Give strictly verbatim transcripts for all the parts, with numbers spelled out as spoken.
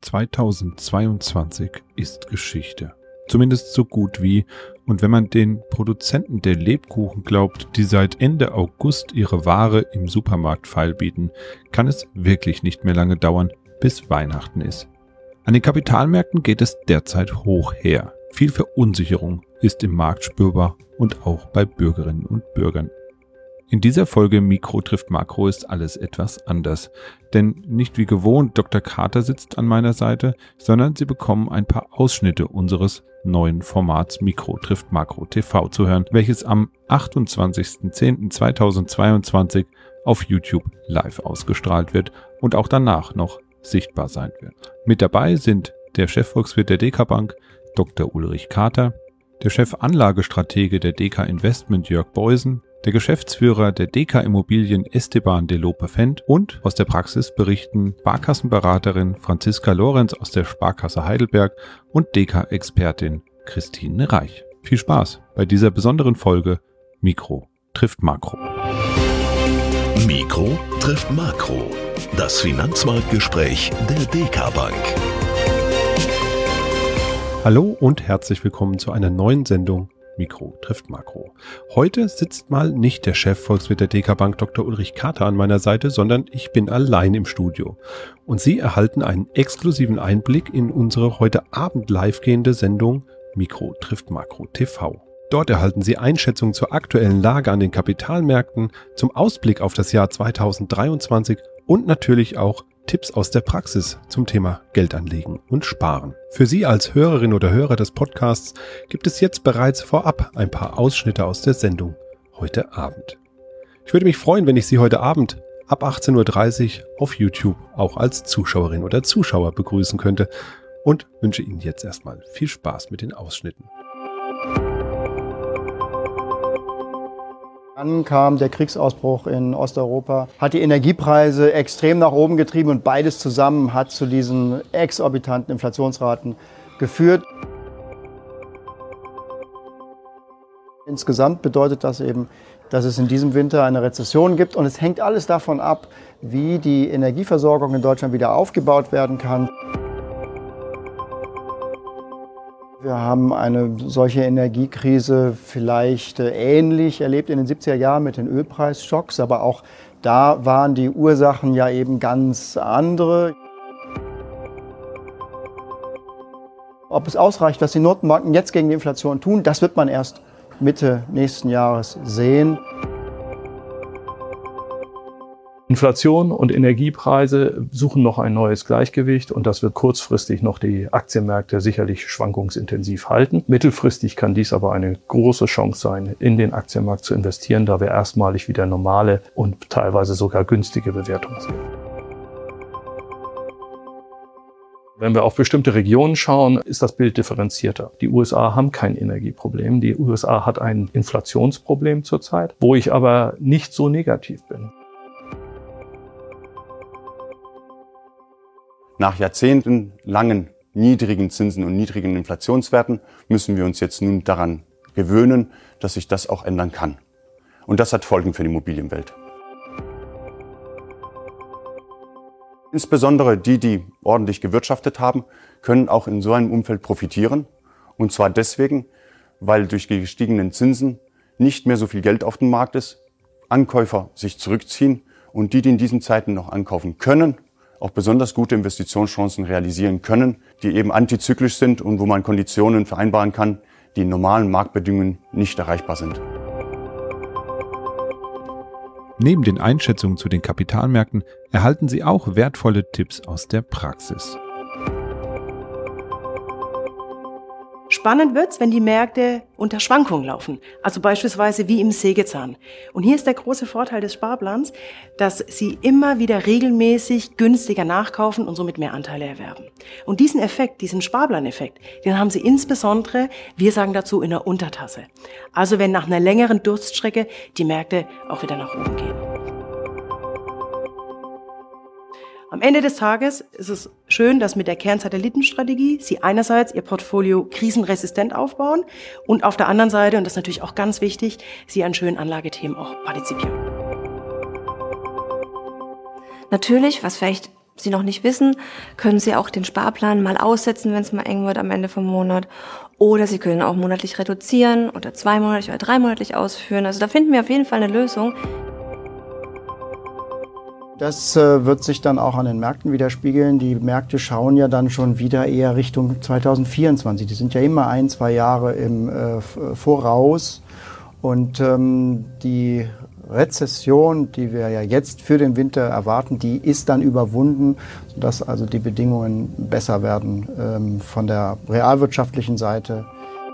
zweitausendzweiundzwanzig ist Geschichte. Zumindest so gut wie. Und wenn man den Produzenten der Lebkuchen glaubt, die seit Ende August ihre Ware im Supermarkt feilbieten, kann es wirklich nicht mehr lange dauern, bis Weihnachten ist. An den Kapitalmärkten geht es derzeit hoch her. Viel Verunsicherung ist im Markt spürbar und auch bei Bürgerinnen und Bürgern. In dieser Folge Mikro trifft Makro ist alles etwas anders. Denn nicht wie gewohnt Doktor Kater sitzt an meiner Seite, sondern Sie bekommen ein paar Ausschnitte unseres neuen Formats Mikro trifft Makro T V zu hören, welches am achtundzwanzigsten zehnten zweitausendzweiundzwanzig auf YouTube live ausgestrahlt wird und auch danach noch sichtbar sein wird. Mit dabei sind der Chefvolkswirt der D K Bank, Doktor Ulrich Kater, der Chefanlagestratege der D K Investment Jörg Beusen, der Geschäftsführer der D K Immobilien Esteban de Lope-Fendt und aus der Praxis berichten Sparkassenberaterin Franziska Lorenz aus der Sparkasse Heidelberg und D K-Expertin Christine Reich. Viel Spaß bei dieser besonderen Folge Mikro trifft Makro. Mikro trifft Makro. Das Finanzmarktgespräch der D K Bank. Hallo und herzlich willkommen zu einer neuen Sendung Mikro trifft Makro. Heute sitzt mal nicht der Chefvolkswirt der D K Bank Doktor Ulrich Kater an meiner Seite, sondern ich bin allein im Studio. Und Sie erhalten einen exklusiven Einblick in unsere heute Abend live gehende Sendung Mikro trifft Makro T V. Dort erhalten Sie Einschätzungen zur aktuellen Lage an den Kapitalmärkten, zum Ausblick auf das Jahr zweitausenddreiundzwanzig und natürlich auch Tipps aus der Praxis zum Thema Geldanlegen und Sparen. Für Sie als Hörerin oder Hörer des Podcasts gibt es jetzt bereits vorab ein paar Ausschnitte aus der Sendung heute Abend. Ich würde mich freuen, wenn ich Sie heute Abend ab achtzehn Uhr dreißig auf YouTube auch als Zuschauerin oder Zuschauer begrüßen könnte und wünsche Ihnen jetzt erstmal viel Spaß mit den Ausschnitten. Dann kam der Kriegsausbruch in Osteuropa, hat die Energiepreise extrem nach oben getrieben und beides zusammen hat zu diesen exorbitanten Inflationsraten geführt. Insgesamt bedeutet das eben, dass es in diesem Winter eine Rezession gibt und es hängt alles davon ab, wie die Energieversorgung in Deutschland wieder aufgebaut werden kann. Wir haben eine solche Energiekrise vielleicht ähnlich erlebt in den siebziger Jahren mit den Ölpreisschocks, aber auch da waren die Ursachen ja eben ganz andere. Ob es ausreicht, was die Notenbanken jetzt gegen die Inflation tun, das wird man erst Mitte nächsten Jahres sehen. Inflation und Energiepreise suchen noch ein neues Gleichgewicht und das wird kurzfristig noch die Aktienmärkte sicherlich schwankungsintensiv halten. Mittelfristig kann dies aber eine große Chance sein, in den Aktienmarkt zu investieren, da wir erstmalig wieder normale und teilweise sogar günstige Bewertungen sehen. Wenn wir auf bestimmte Regionen schauen, ist das Bild differenzierter. Die U S A haben kein Energieproblem. Die U S A hat ein Inflationsproblem zurzeit, wo ich aber nicht so negativ bin. Nach jahrzehntelangen niedrigen Zinsen und niedrigen Inflationswerten müssen wir uns jetzt nun daran gewöhnen, dass sich das auch ändern kann. Und das hat Folgen für die Immobilienwelt. Insbesondere die, die ordentlich gewirtschaftet haben, können auch in so einem Umfeld profitieren. Und zwar deswegen, weil durch die gestiegenen Zinsen nicht mehr so viel Geld auf dem Markt ist, Ankäufer sich zurückziehen und die, die in diesen Zeiten noch ankaufen können, auch besonders gute Investitionschancen realisieren können, die eben antizyklisch sind und wo man Konditionen vereinbaren kann, die in normalen Marktbedingungen nicht erreichbar sind. Neben den Einschätzungen zu den Kapitalmärkten erhalten Sie auch wertvolle Tipps aus der Praxis. Spannend wird's, wenn die Märkte unter Schwankungen laufen, also beispielsweise wie im Sägezahn. Und hier ist der große Vorteil des Sparplans, dass Sie immer wieder regelmäßig günstiger nachkaufen und somit mehr Anteile erwerben. Und diesen Effekt, diesen Sparplaneffekt, den haben Sie insbesondere, wir sagen dazu, in der Untertasse. Also wenn nach einer längeren Durststrecke die Märkte auch wieder nach oben gehen. Am Ende des Tages ist es schön, dass mit der Kernsatellitenstrategie Sie einerseits Ihr Portfolio krisenresistent aufbauen und auf der anderen Seite, und das ist natürlich auch ganz wichtig, Sie an schönen Anlagethemen auch partizipieren. Natürlich, was vielleicht Sie noch nicht wissen, können Sie auch den Sparplan mal aussetzen, wenn es mal eng wird am Ende vom Monat. Oder Sie können auch monatlich reduzieren oder zweimonatlich oder dreimonatlich ausführen. Also da finden wir auf jeden Fall eine Lösung. Das äh, wird sich dann auch an den Märkten widerspiegeln. Die Märkte schauen ja dann schon wieder eher Richtung zwanzig vierundzwanzig. Die sind ja immer ein, zwei Jahre im äh, Voraus. Und ähm, die Rezession, die wir ja jetzt für den Winter erwarten, die ist dann überwunden, sodass also die Bedingungen besser werden ähm, von der realwirtschaftlichen Seite.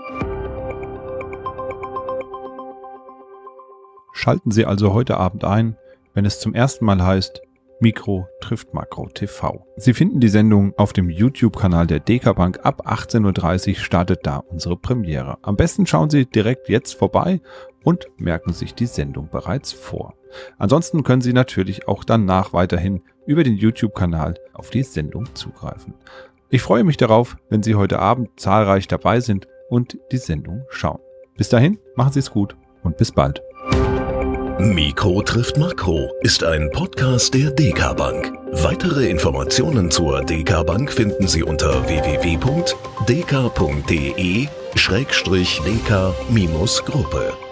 Schalten Sie also heute Abend ein, wenn es zum ersten Mal heißt, Mikro trifft Makro T V. Sie finden die Sendung auf dem YouTube-Kanal der Deka Bank. Ab achtzehn Uhr dreißig startet da unsere Premiere. Am besten schauen Sie direkt jetzt vorbei und merken sich die Sendung bereits vor. Ansonsten können Sie natürlich auch danach weiterhin über den YouTube-Kanal auf die Sendung zugreifen. Ich freue mich darauf, wenn Sie heute Abend zahlreich dabei sind und die Sendung schauen. Bis dahin, machen Sie es gut und bis bald. Mikro trifft Makro ist ein Podcast der Deka Bank. Weitere Informationen zur Deka Bank finden Sie unter w w w punkt deka punkt de Schrägstrich Deka Gruppe.